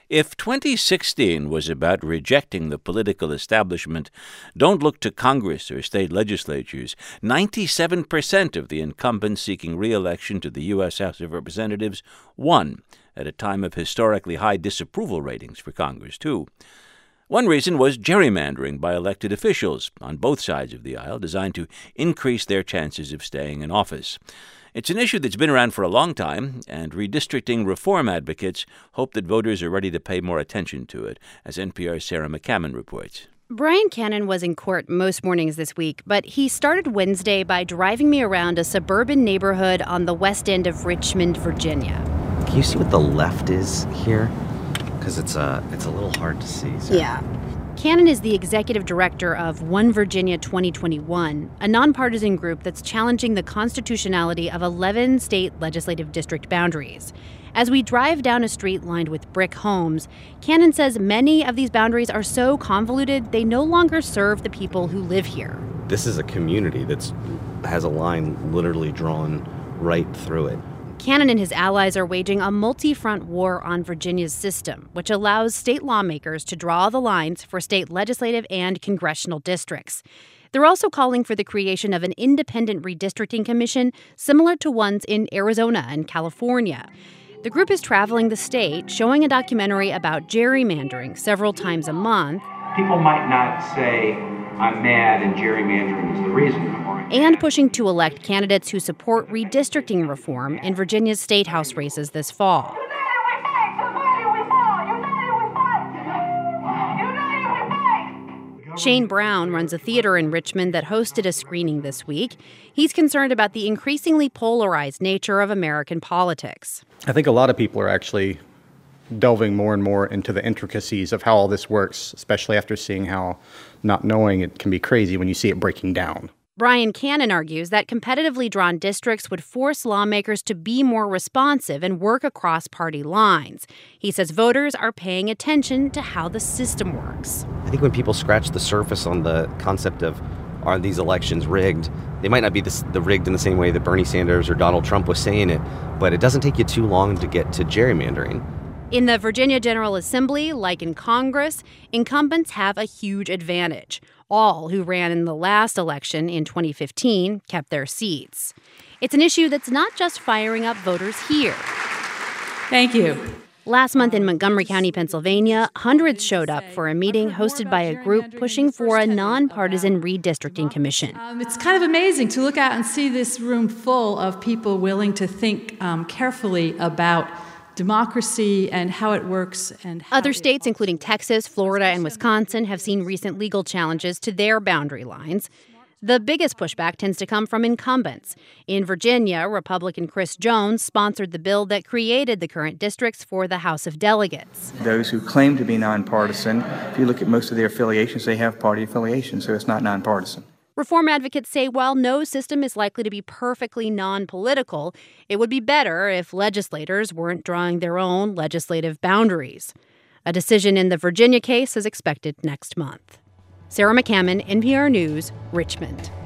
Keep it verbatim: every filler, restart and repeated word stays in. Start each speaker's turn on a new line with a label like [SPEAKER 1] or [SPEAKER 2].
[SPEAKER 1] If twenty sixteen was about rejecting the political establishment, don't look to Congress or state legislatures. ninety-seven percent of the incumbents seeking re-election to the U S House of Representatives won, at a time of historically high disapproval ratings for Congress, too. One reason was gerrymandering by elected officials on both sides of the aisle, designed to increase their chances of staying in office. It's an issue that's been around for a long time, and redistricting reform advocates hope that voters are ready to pay more attention to it, as N P R's Sarah McCammon reports.
[SPEAKER 2] Brian Cannon was in court most mornings this week, but he started Wednesday by driving me around a suburban neighborhood on the west end of Richmond, Virginia.
[SPEAKER 3] Can you see what the left is here? Because it's, uh, it's a little hard to see. So.
[SPEAKER 2] Yeah. Cannon is the executive director of One Virginia twenty twenty-one, a nonpartisan group that's challenging the constitutionality of eleven state legislative district boundaries. As we drive down a street lined with brick homes, Cannon says many of these boundaries are so convoluted they no longer serve the people who live here.
[SPEAKER 3] This is a community that has a line literally drawn right through it.
[SPEAKER 2] Cannon and his allies are waging a multi-front war on Virginia's system, which allows state lawmakers to draw the lines for state legislative and congressional districts. They're also calling for the creation of an independent redistricting commission similar to ones in Arizona and California. The group is traveling the state, showing a documentary about gerrymandering several times a month.
[SPEAKER 4] People might not say, I'm mad and gerrymandering is the reason.
[SPEAKER 2] And pushing to elect candidates who support redistricting reform in Virginia's state house races this fall. Shane Brown runs a theater in Richmond that hosted a screening this week. He's concerned about the increasingly polarized nature of American politics.
[SPEAKER 5] I think a lot of people are actually delving more and more into the intricacies of how all this works, especially after seeing how not knowing it can be crazy when you see it breaking down.
[SPEAKER 2] Brian Cannon argues that competitively drawn districts would force lawmakers to be more responsive and work across party lines. He says voters are paying attention to how the system works.
[SPEAKER 3] I think when people scratch the surface on the concept of are these elections rigged, they might not be the, the rigged in the same way that Bernie Sanders or Donald Trump was saying it, but it doesn't take you too long to get to gerrymandering.
[SPEAKER 2] In the Virginia General Assembly, like in Congress, incumbents have a huge advantage. All who ran in the last election in twenty fifteen kept their seats. It's an issue that's not just firing up voters here.
[SPEAKER 6] Thank you.
[SPEAKER 2] Last month in Montgomery County, Pennsylvania, hundreds showed up for a meeting hosted by a group pushing for a nonpartisan redistricting commission.
[SPEAKER 6] Um, it's kind of amazing to look out and see this room full of people willing to think um, carefully about democracy and how it works. And how
[SPEAKER 2] Other states, including Texas, Florida, and Wisconsin, have seen recent legal challenges to their boundary lines. The biggest pushback tends to come from incumbents. In Virginia, Republican Chris Jones sponsored the bill that created the current districts for the House of Delegates.
[SPEAKER 7] Those who claim to be nonpartisan, if you look at most of their affiliations, they have party affiliations, so it's not nonpartisan.
[SPEAKER 2] Reform advocates say while no system is likely to be perfectly non-political, it would be better if legislators weren't drawing their own legislative boundaries. A decision in the Virginia case is expected next month. Sarah McCammon, N P R News, Richmond.